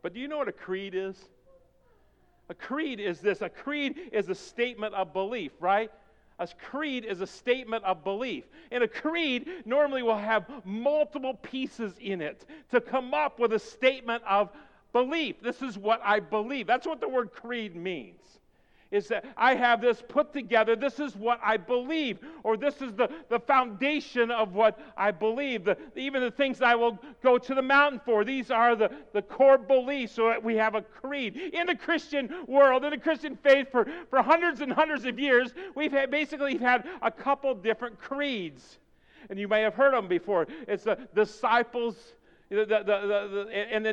But do you know what a creed is? A creed is this. A creed is a statement of belief, right? A creed is a statement of belief. And a creed normally will have multiple pieces in it to come up with a statement of belief. This is what I believe. That's what the word creed means. Is that I have this put together, this is what I believe, or this is the foundation of what I believe, even the things I will go to the mountain for. These are the core beliefs, so we have a creed. In the Christian world, in the Christian faith, for hundreds and hundreds of years, we've basically had a couple different creeds. And you may have heard them before. It's the disciples, the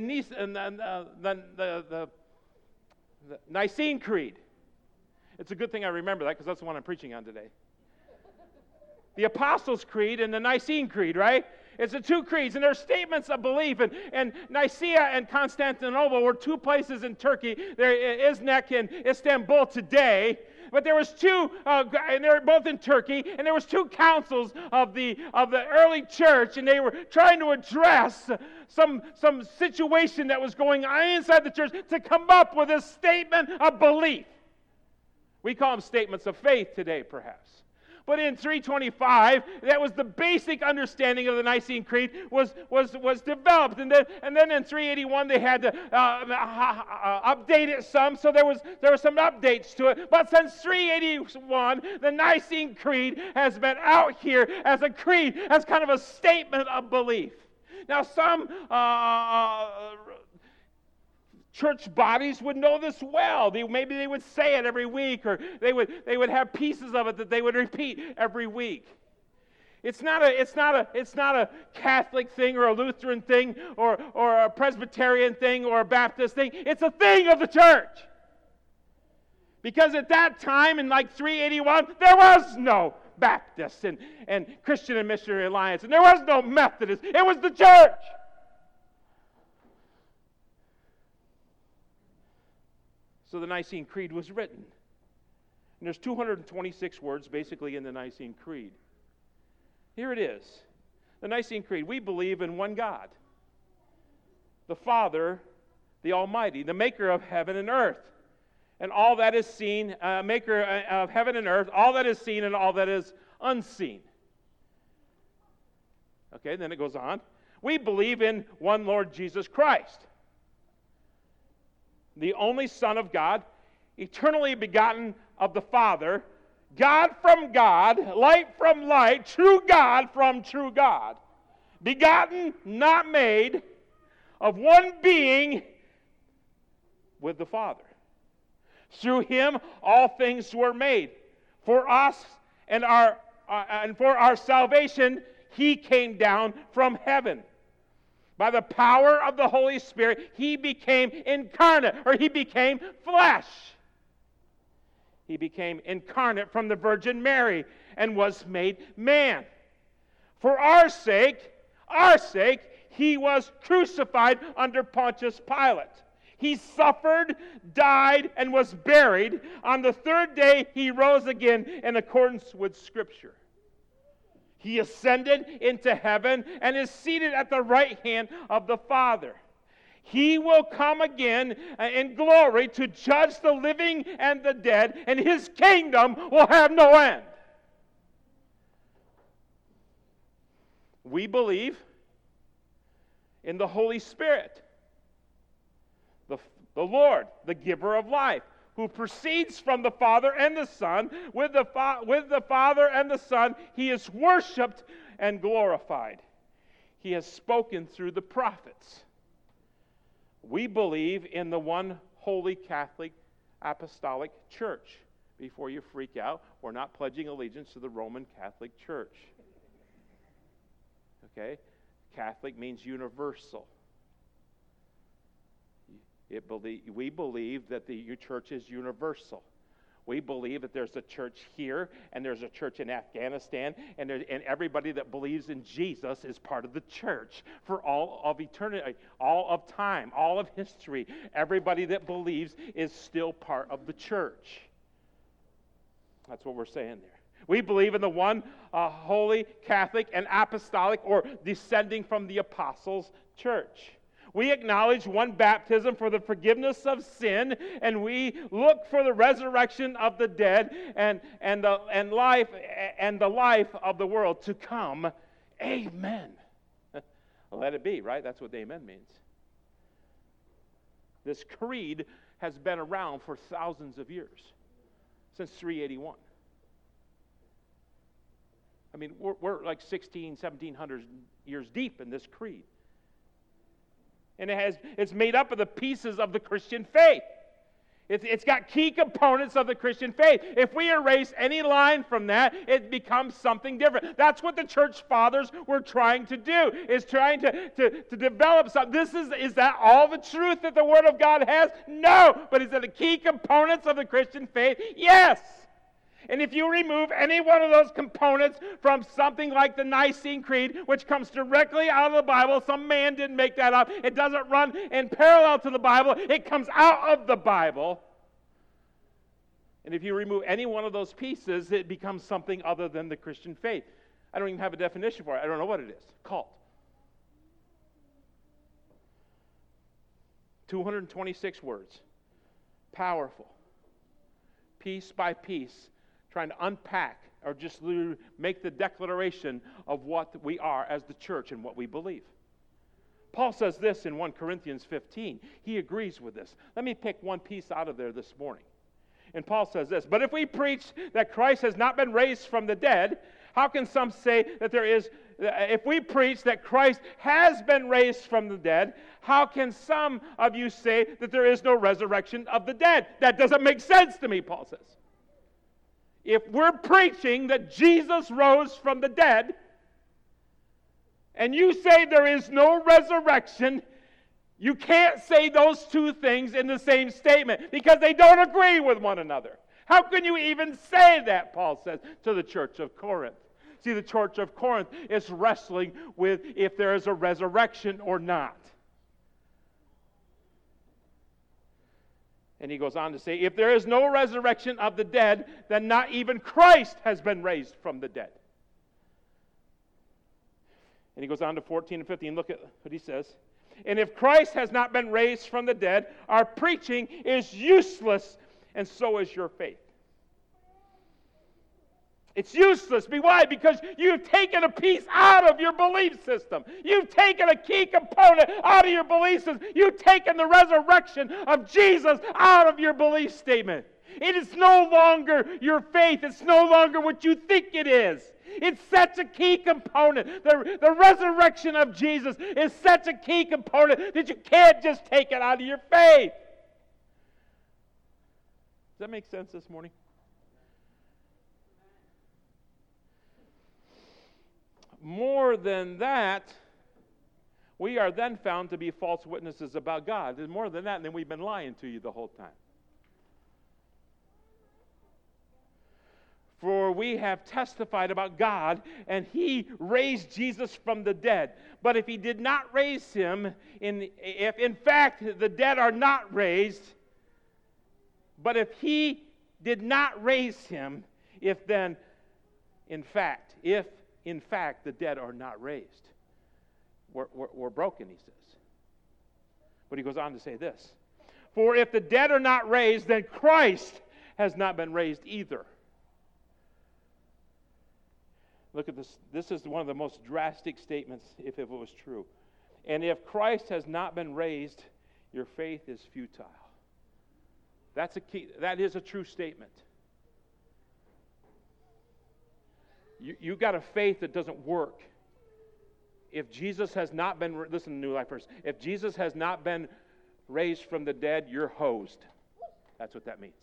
Nicene Creed. It's a good thing I remember that because that's the one I'm preaching on today. The Apostles' Creed and the Nicene Creed, right? It's the two creeds, and they're statements of belief. And Nicaea and Constantinople were two places in Turkey. There is Iznik and Istanbul today. But there was two, and they're both in Turkey, and there was two councils of the early church, and they were trying to address some situation that was going on inside the church to come up with a statement of belief. We call them statements of faith today, perhaps. But in 325, that was the basic understanding of the Nicene Creed was developed. And then in 381, they had to update it some, so there were some updates to it. But since 381, the Nicene Creed has been out here as a creed, as kind of a statement of belief. Now, some church bodies would know this well. Maybe they would say it every week, or they would have pieces of it that they would repeat every week. It's not a Catholic thing or a Lutheran thing or a Presbyterian thing or a Baptist thing. It's a thing of the church. Because at that time, in like 381, there was no Baptist and Christian and Missionary Alliance, and there was no Methodist. It was the church. So the Nicene Creed was written. And there's 226 words basically in the Nicene Creed. Here it is. The Nicene Creed. We believe in one God, the Father, the Almighty, the maker of heaven and earth, and all that is seen, maker of heaven and earth, all that is seen and all that is unseen. Okay, then it goes on. We believe in one Lord Jesus Christ, the only Son of God, eternally begotten of the Father, God from God, light from light, true God from true God, begotten, not made, of one being with the Father. Through him all things were made. For us and for our salvation, he came down from heaven. By the power of the Holy Spirit, he became incarnate, or he became flesh. He became incarnate from the Virgin Mary and was made man. For our sake, he was crucified under Pontius Pilate. He suffered, died, and was buried. On the third day, he rose again in accordance with Scripture. He ascended into heaven and is seated at the right hand of the Father. He will come again in glory to judge the living and the dead, and his kingdom will have no end. We believe in the Holy Spirit, the Lord, the giver of life, who proceeds from the Father and the Son. With the Father and the Son, he is worshipped and glorified. He has spoken through the prophets. We believe in the one holy Catholic Apostolic Church. Before you freak out, we're not pledging allegiance to the Roman Catholic Church. Okay? Catholic means universal. We believe that the church is universal. We believe that there's a church here, and there's a church in Afghanistan, and everybody that believes in Jesus is part of the church for all of eternity, all of time, all of history. Everybody that believes is still part of the church. That's what we're saying there. We believe in the one holy Catholic and apostolic, or descending from the apostles' church. We acknowledge one baptism for the forgiveness of sin, and we look for the resurrection of the dead and the life of the world to come. Amen. Let it be, right? That's what amen means. This creed has been around for thousands of years, since 381. I mean, we're like 1700 years deep in this creed. And it's made up of the pieces of the Christian faith. It's got key components of the Christian faith. If we erase any line from that, it becomes something different. That's what the church fathers were trying to do, is trying to develop something. Is that all the truth that the Word of God has? No. But is it the key components of the Christian faith? Yes. And if you remove any one of those components from something like the Nicene Creed, which comes directly out of the Bible, some man didn't make that up, it doesn't run in parallel to the Bible, it comes out of the Bible. And if you remove any one of those pieces, it becomes something other than the Christian faith. I don't even have a definition for it. I don't know what it is. Cult. 226 words. Powerful. Piece by piece, trying to unpack or just make the declaration of what we are as the church and what we believe. Paul says this in 1 Corinthians 15. He agrees with this. Let me pick one piece out of there this morning. And Paul says this, but if we preach that Christ has not been raised from the dead, how can some say that if we preach that Christ has been raised from the dead, how can some of you say that there is no resurrection of the dead? That doesn't make sense to me, Paul says. If we're preaching that Jesus rose from the dead, and you say there is no resurrection, you can't say those two things in the same statement because they don't agree with one another. How can you even say that, Paul says to the church of Corinth? See, the church of Corinth is wrestling with if there is a resurrection or not. And he goes on to say, if there is no resurrection of the dead, then not even Christ has been raised from the dead. And he goes on to 14 and 15. Look at what he says. And if Christ has not been raised from the dead, our preaching is useless, and so is your faith. It's useless. Why? Because you've taken a piece out of your belief system. You've taken a key component out of your belief system. You've taken the resurrection of Jesus out of your belief statement. It is no longer your faith. It's no longer what you think it is. It's such a key component. The resurrection of Jesus is such a key component that you can't just take it out of your faith. Does that make sense this morning? More than that, we are then found to be false witnesses about God. There's more than that, and then we've been lying to you the whole time. For we have testified about God, and He raised Jesus from the dead. But if He did not raise Him, if in fact the dead are not raised, but if He did not raise Him, if in fact the dead are not raised, we're broken, he says. But he goes on to say this. For if the dead are not raised, then Christ has not been raised either. Look at this. This is one of the most drastic statements if it was true. And if Christ has not been raised, your faith is futile. That's a key. That is a true statement. You got a faith that doesn't work. If Jesus has not been, listen to New Life First. If Jesus has not been raised from the dead, you're hosed. That's what that means.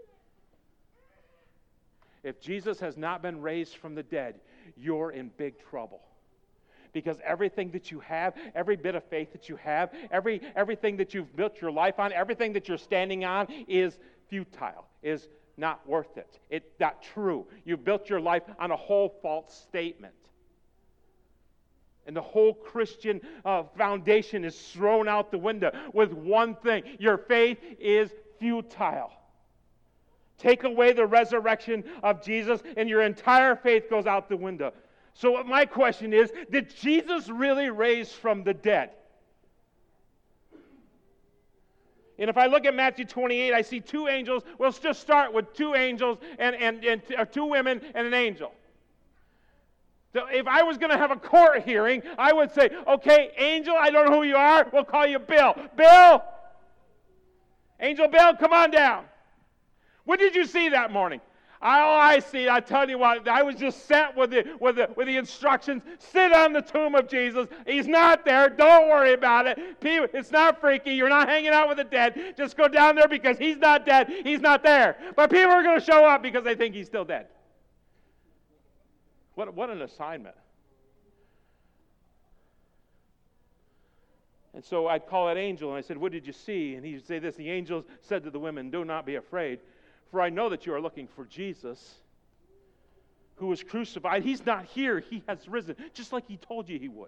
If Jesus has not been raised from the dead, you're in big trouble. Because everything that you have, every bit of faith that you have, everything that you've built your life on, everything that you're standing on is futile, is not worth it. It's not true. You've built your life on a whole false statement. And the whole Christian foundation is thrown out the window with one thing. Your faith is futile. Take away the resurrection of Jesus, and your entire faith goes out the window. So my question is, did Jesus really raise from the dead? And if I look at Matthew 28, I see two angels. We'll just start with two angels and two women and an angel. So if I was going to have a court hearing, I would say, okay, angel, I don't know who you are. We'll call you Bill. Bill! Angel Bill, come on down. What did you see that morning? All I see, I tell you what, I was just sent with the instructions. Sit on the tomb of Jesus. He's not there. Don't worry about it. It's not freaky. You're not hanging out with the dead. Just go down there because he's not dead. He's not there. But people are going to show up because they think he's still dead. What an assignment. And so I'd call that angel, and I said, what did you see? And he'd say this, the angel said to the women, do not be afraid, for I know that you are looking for Jesus, who was crucified. He's not here. He has risen, just like he told you he would.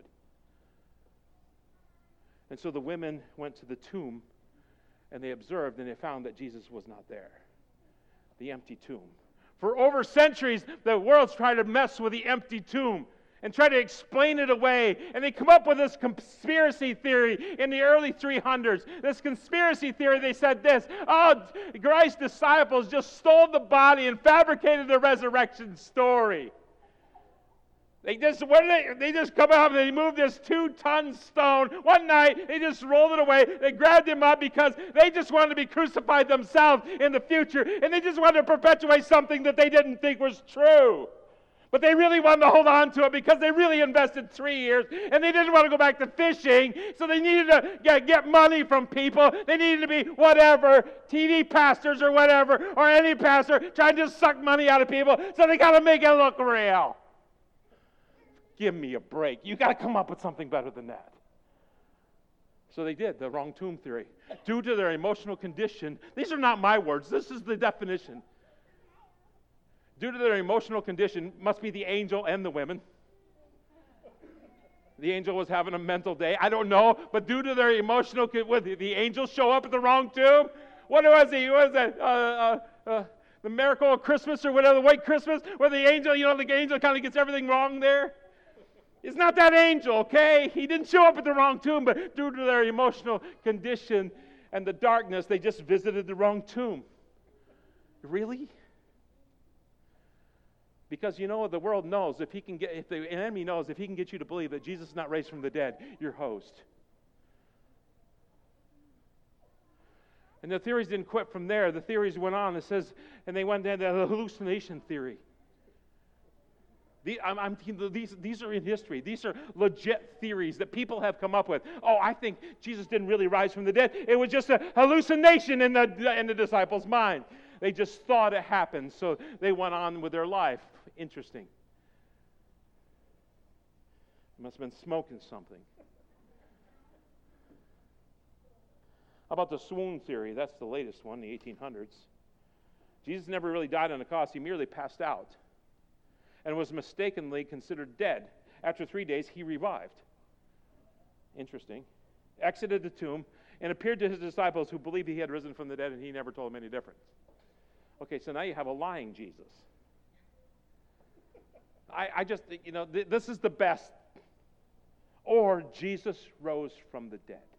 And so the women went to the tomb, and they observed, and they found that Jesus was not there. The empty tomb. For over centuries, the world's tried to mess with the empty tomb and try to explain it away. And they come up with this conspiracy theory in the early 300s. This conspiracy theory, they said this, Christ's disciples just stole the body and fabricated the resurrection story. They just come up and they moved this 2-ton stone. One night, they just rolled it away. They grabbed him up because they just wanted to be crucified themselves in the future. And they just wanted to perpetuate something that they didn't think was true. But they really wanted to hold on to it because they really invested 3 years and they didn't want to go back to fishing. So they needed to get money from people. They needed to be whatever, TV pastors or whatever, or any pastor trying to suck money out of people. So they got to make it look real. Give me a break. You got to come up with something better than that. So they did, the wrong tomb theory. Due to their emotional condition, these are not my words, this is the definition. Due to their emotional condition, must be the angel and the women. The angel was having a mental day. I don't know, but due to their emotional, the angels show up at the wrong tomb. What was he? What was that? The miracle of Christmas or whatever, the white Christmas, where the angel kind of gets everything wrong there. It's not that angel, okay? He didn't show up at the wrong tomb, but due to their emotional condition and the darkness, they just visited the wrong tomb. Really? Because the world knows if the enemy knows if he can get you to believe that Jesus is not raised from the dead, you're hosed. And the theories didn't quit from there. The theories went on. It says, and they went into the hallucination theory. These are in history. These are legit theories that people have come up with. Oh, I think Jesus didn't really rise from the dead. It was just a hallucination in the disciples' mind. They just thought it happened, so they went on with their life. Interesting. Must have been smoking something. How about the swoon theory? That's the latest one, the 1800s. Jesus never really died on the cross. He merely passed out and was mistakenly considered dead. After 3 days, he revived. Interesting. Exited the tomb and appeared to his disciples who believed he had risen from the dead, and he never told them any difference. Okay, so now you have a lying Jesus. I just, this is the best. Or Jesus rose from the dead.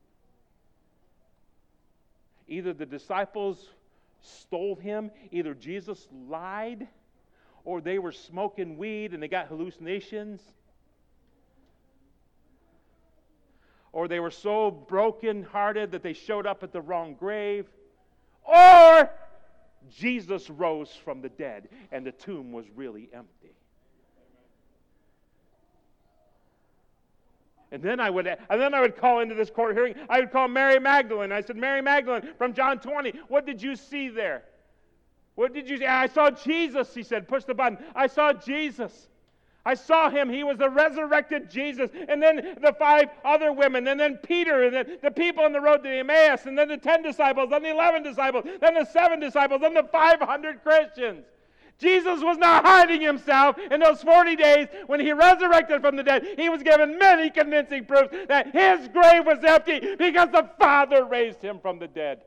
Either the disciples stole him, either Jesus lied, or they were smoking weed and they got hallucinations, or they were so broken-hearted that they showed up at the wrong grave, or Jesus rose from the dead and the tomb was really empty. And then I would call into this court hearing, I would call Mary Magdalene. I said, Mary Magdalene, from John 20, what did you see there? What did you see? I saw Jesus, he said. Push the button. I saw Jesus. I saw him. He was the resurrected Jesus. And then the 5 other women, and then Peter, and then the people on the road to Emmaus, and then the 10 disciples, then the 11 disciples, then the 7 disciples, then the 500 Christians. Jesus was not hiding himself in those 40 days. When he resurrected from the dead, he was given many convincing proofs that his grave was empty because the Father raised him from the dead.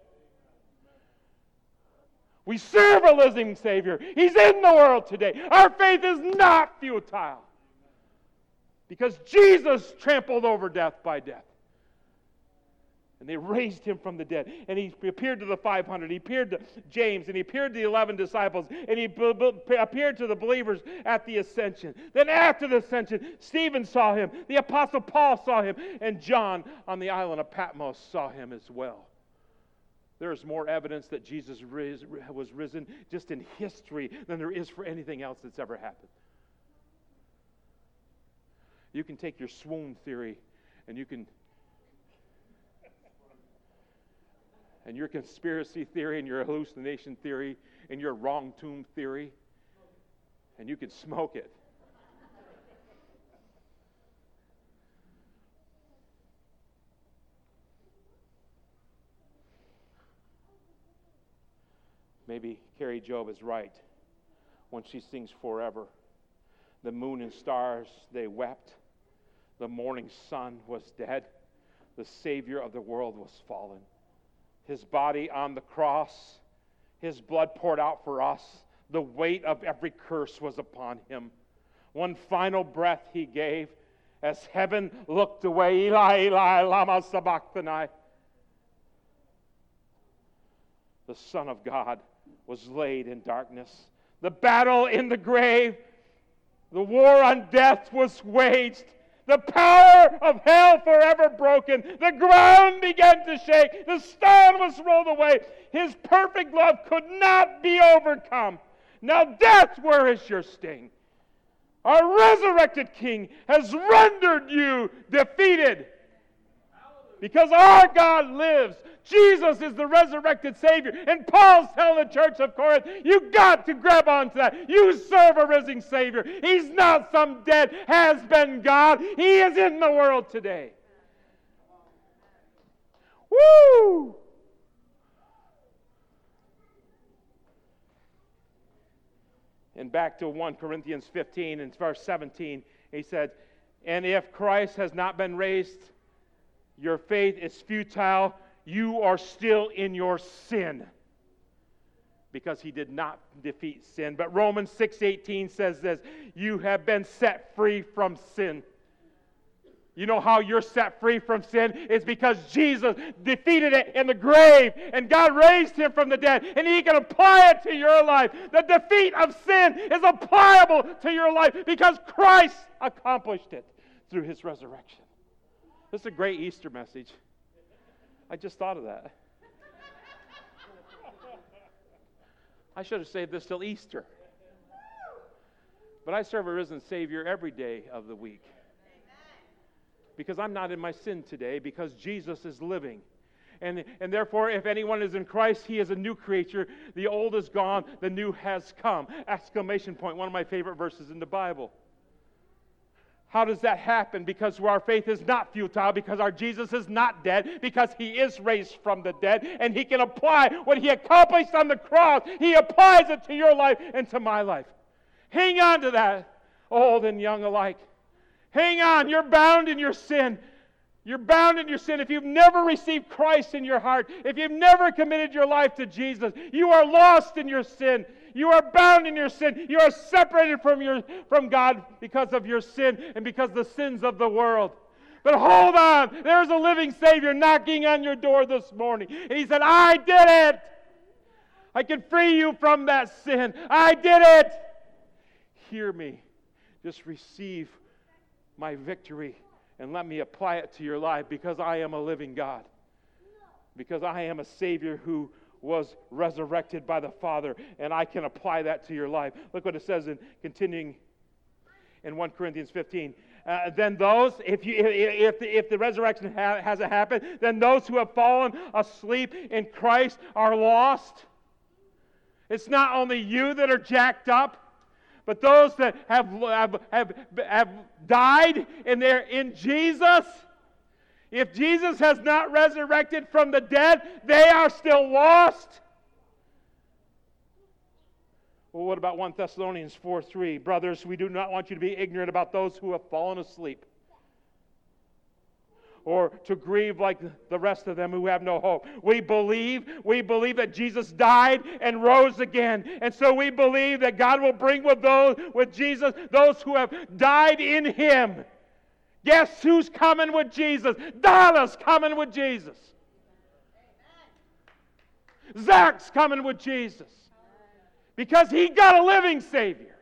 We serve a living Savior. He's in the world today. Our faith is not futile because Jesus trampled over death by death. And they raised him from the dead. And he appeared to the 500. He appeared to James. And he appeared to the 11 disciples. And he appeared to the believers at the ascension. Then after the ascension, Stephen saw him. The apostle Paul saw him. And John on the island of Patmos saw him as well. There is more evidence that Jesus was risen just in history than there is for anything else that's ever happened. You can take your swoon theory and your conspiracy theory and your hallucination theory and your wrong tomb theory, and you can smoke it. Maybe Carrie Job is right when she sings forever. The moon and stars, they wept. The morning sun was dead. The Savior of the world was fallen. His body on the cross, his blood poured out for us. The weight of every curse was upon him. One final breath he gave as heaven looked away. Eli, Eli, lama sabachthani. The Son of God was laid in darkness. The battle in the grave, the war on death was waged. The power of hell forever broken. The ground began to shake. The stone was rolled away. His perfect love could not be overcome. Now death, where is your sting? Our resurrected King has rendered you defeated. Because our God lives. Jesus is the resurrected Savior. And Paul's telling the church of Corinth, you got to grab onto that. You serve a risen Savior. He's not some dead, has-been God. He is in the world today. Woo! And back to 1 Corinthians 15 and verse 17, he said, and if Christ has not been raised, your faith is futile. You are still in your sin. Because he did not defeat sin. But Romans 6:18 says this, you have been set free from sin. You know how you're set free from sin? It's because Jesus defeated it in the grave and God raised him from the dead and he can apply it to your life. The defeat of sin is applicable to your life because Christ accomplished it through his resurrection. This is a great Easter message. I just thought of that. I should have saved this till Easter. But I serve a risen Savior every day of the week. Because I'm not in my sin today, because Jesus is living. And therefore, if anyone is in Christ, he is a new creature. The old is gone, the new has come. Exclamation point, one of my favorite verses in the Bible. How does that happen? Because our faith is not futile, because our Jesus is not dead, because he is raised from the dead, and he can apply what he accomplished on the cross. He applies it to your life and to my life. Hang on to that, old and young alike. Hang on, you're bound in your sin. You're bound in your sin. If you've never received Christ in your heart, if you've never committed your life to Jesus, you are lost in your sin. You are bound in your sin. You are separated from God because of your sin and because of the sins of the world. But hold on, there's a living Savior knocking on your door this morning. And he said, I did it. I can free you from that sin. I did it. Hear me. Just receive my victory and let me apply it to your life because I am a living God. Because I am a Savior who was resurrected by the Father, and I can apply that to your life. Look what it says in continuing in 1 Corinthians 15. Then those, if the resurrection hasn't happened, then those who have fallen asleep in Christ are lost. It's not only you that are jacked up, but those that have died and they're in Jesus. If Jesus has not resurrected from the dead, they are still lost. Well, what about 1 Thessalonians 4:3? Brothers, we do not want you to be ignorant about those who have fallen asleep, or to grieve like the rest of them who have no hope. We believe that Jesus died and rose again. And so we believe that God will bring with Jesus those who have died in him. Guess who's coming with Jesus? Dallas coming with Jesus. Zach's coming with Jesus. Because he got a living Savior.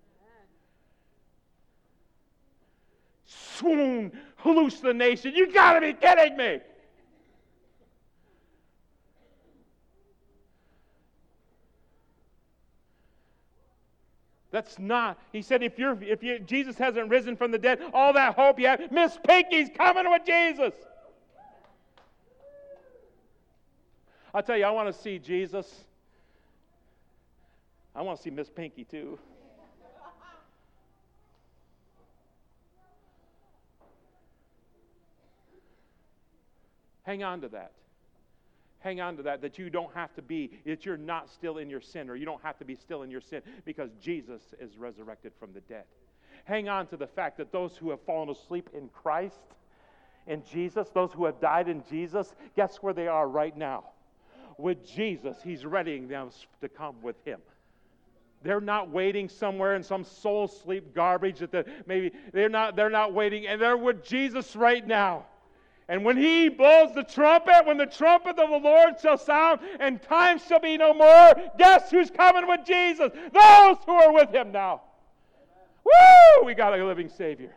Swoon, hallucination. You got to be kidding me. That's not. He said, if Jesus hasn't risen from the dead, all that hope you have, Miss Pinky's coming with Jesus. I'll tell you, I want to see Jesus. I want to see Miss Pinky too. Hang on to that. Hang on to that you don't have to be, that you're not still in your sin, or you don't have to be still in your sin because Jesus is resurrected from the dead. Hang on to the fact that those who have fallen asleep in Christ, in Jesus, those who have died in Jesus, guess where they are right now? With Jesus. He's readying them to come with Him. They're not waiting somewhere in some soul sleep garbage that maybe they're not waiting, and they're with Jesus right now. And when He blows the trumpet, when the trumpet of the Lord shall sound, and time shall be no more, guess who's coming with Jesus? Those who are with Him now. Woo! We got a living Savior.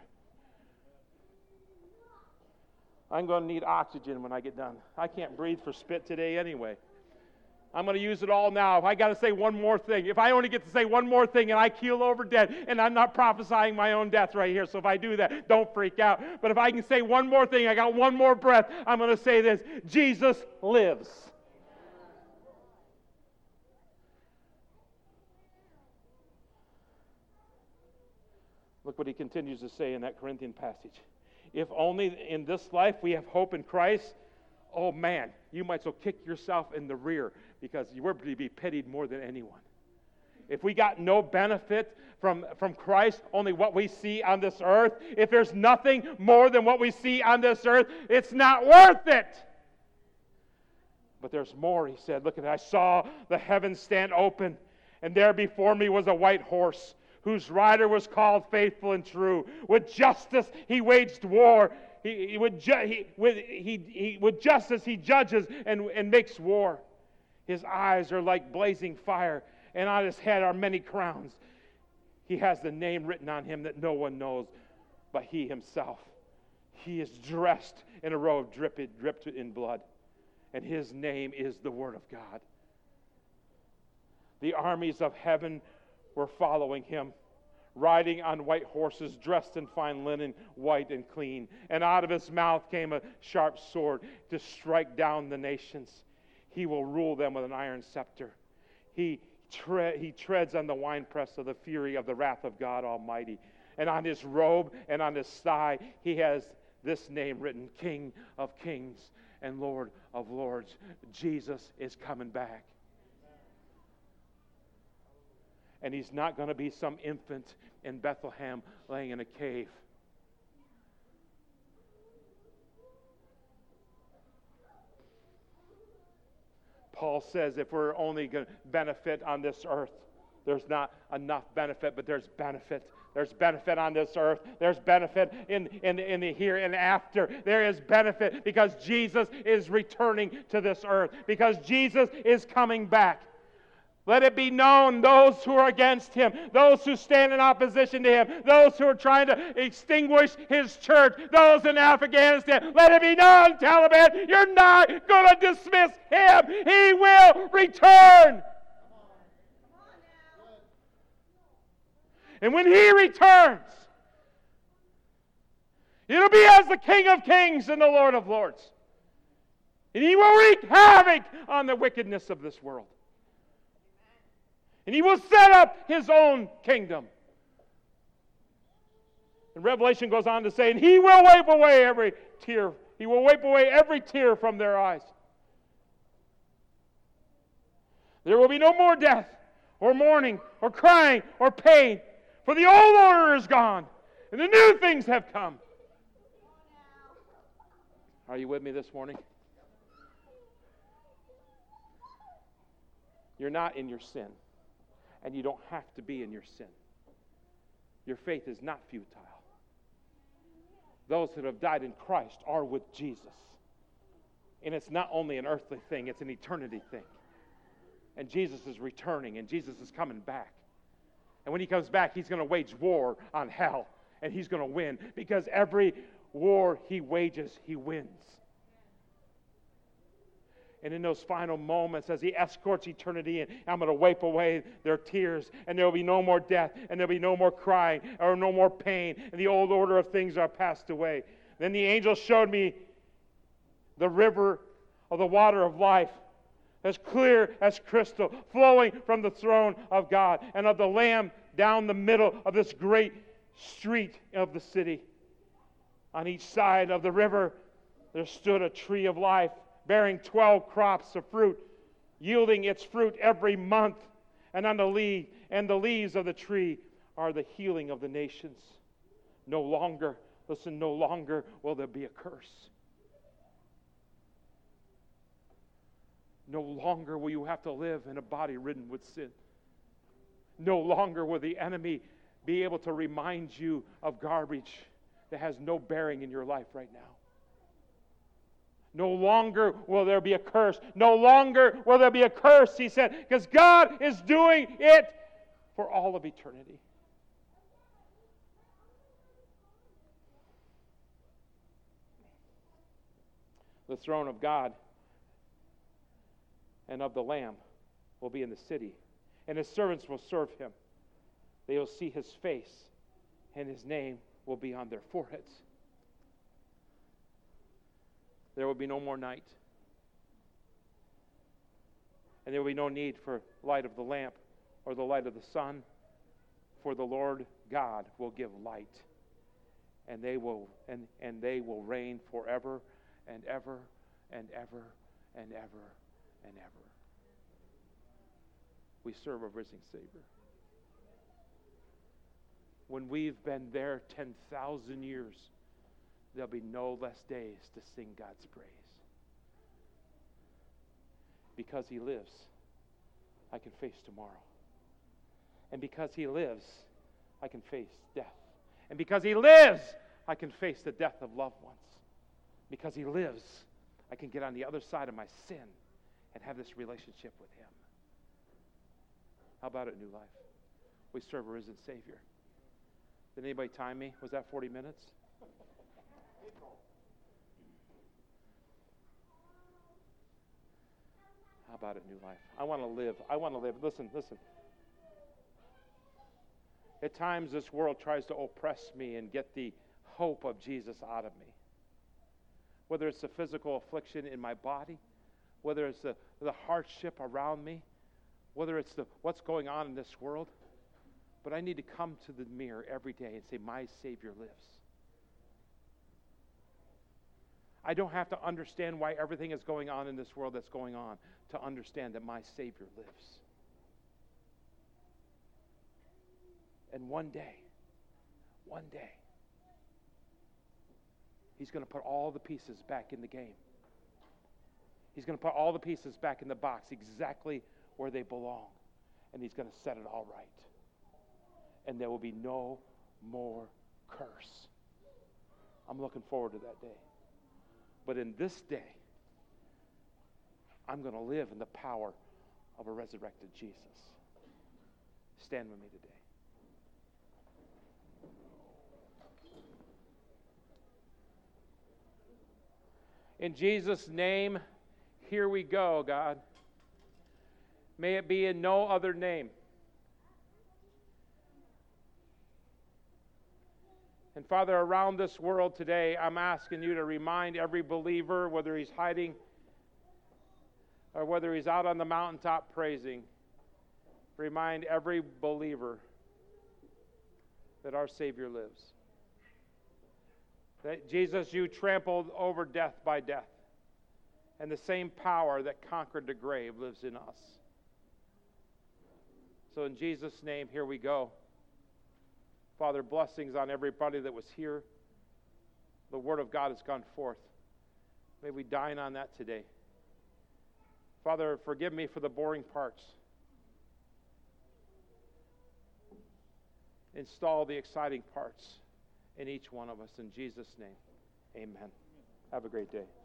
I'm going to need oxygen when I get done. I can't breathe for spit today anyway. I'm going to use it all now. If I got to say one more thing, if I only get to say one more thing and I keel over dead, and I'm not prophesying my own death right here, so if I do that, don't freak out. But if I can say one more thing, I got one more breath, I'm going to say this: Jesus lives. Look what he continues to say in that Corinthian passage. If only in this life we have hope in Christ, oh man, you might as well kick yourself in the rear, because you were to be pitied more than anyone. If we got no benefit from Christ, only what we see on this earth, if there's nothing more than what we see on this earth, it's not worth it. But there's more, he said. Look at it. I saw the heavens stand open, and there before me was a white horse, whose rider was called Faithful and True. With justice he waged war. With justice he judges and makes war. His eyes are like blazing fire, and on his head are many crowns. He has the name written on him that no one knows but he himself. He is dressed in a robe dripped in blood, and his name is the Word of God. The armies of heaven were following him, riding on white horses, dressed in fine linen, white and clean. And out of his mouth came a sharp sword to strike down the nations. He will rule them with an iron scepter. He treads on the winepress of the fury of the wrath of God Almighty. And on his robe and on his thigh, he has this name written: King of Kings and Lord of Lords. Jesus is coming back. And he's not going to be some infant in Bethlehem laying in a cave. Paul says if we're only going to benefit on this earth, there's not enough benefit, but there's benefit. There's benefit on this earth. There's benefit in the here and after. There is benefit because Jesus is returning to this earth, because Jesus is coming back. Let it be known, those who are against him, those who stand in opposition to him, those who are trying to extinguish his church, those in Afghanistan, let it be known, Taliban, you're not going to dismiss him. He will return. And when he returns, it'll be as the King of Kings and the Lord of Lords. And he will wreak havoc on the wickedness of this world. And he will set up his own kingdom. And Revelation goes on to say, and he will wipe away every tear. He will wipe away every tear from their eyes. There will be no more death, or mourning, or crying, or pain, for the old order is gone, and the new things have come. Are you with me this morning? You're not in your sin. And you don't have to be in your sin. Your faith is not futile. Those that have died in Christ are with Jesus. And it's not only an earthly thing, it's an eternity thing. And Jesus is returning, and Jesus is coming back. And when he comes back, he's going to wage war on hell, and he's going to win, because every war he wages, he wins. And in those final moments, as he escorts eternity in, I'm going to wipe away their tears, and there will be no more death, and there will be no more crying, or no more pain, and the old order of things are passed away. Then the angel showed me the river of the water of life, as clear as crystal, flowing from the throne of God and of the Lamb down the middle of this great street of the city. On each side of the river there stood a tree of life, bearing 12 crops of fruit, yielding its fruit every month. And on the leaves of the tree are the healing of the nations. No longer, listen, no longer will there be a curse. No longer will you have to live in a body ridden with sin. No longer will the enemy be able to remind you of garbage that has no bearing in your life right now. No longer will there be a curse. No longer will there be a curse, he said, because God is doing it for all of eternity. The throne of God and of the Lamb will be in the city, and his servants will serve him. They will see his face, and his name will be on their foreheads. There will be no more night, and there will be no need for light of the lamp or the light of the sun, for the Lord God will give light, and they will reign forever and ever and ever and ever and ever. We serve a risen Savior. When we've been there 10,000 years, there'll be no less days to sing God's praise. Because he lives, I can face tomorrow. And because he lives, I can face death. And because he lives, I can face the death of loved ones. Because he lives, I can get on the other side of my sin and have this relationship with him. How about it, New Life? We serve a risen Savior. Did anybody time me? Was that 40 minutes? How about it, New Life? I want to live. I want to live. Listen. At times this world tries to oppress me and get the hope of Jesus out of me. Whether it's the physical affliction in my body, whether it's the hardship around me, whether it's what's going on in this world. But I need to come to the mirror every day and say, my Savior lives. I don't have to understand why everything is going on in this world that's going on to understand that my Savior lives. And one day, he's going to put all the pieces back in the game. He's going to put all the pieces back in the box exactly where they belong. And he's going to set it all right. And there will be no more curse. I'm looking forward to that day. But in this day, I'm going to live in the power of a resurrected Jesus. Stand with me today. In Jesus' name, here we go, God. May it be in no other name. And Father, around this world today, I'm asking you to remind every believer, whether he's hiding or whether he's out on the mountaintop praising, remind every believer that our Savior lives. That Jesus, you trampled over death by death, and the same power that conquered the grave lives in us. So in Jesus' name, here we go. Father, blessings on everybody that was here. The Word of God has gone forth. May we dine on that today. Father, forgive me for the boring parts. Install the exciting parts in each one of us. In Jesus' name, amen. Have a great day.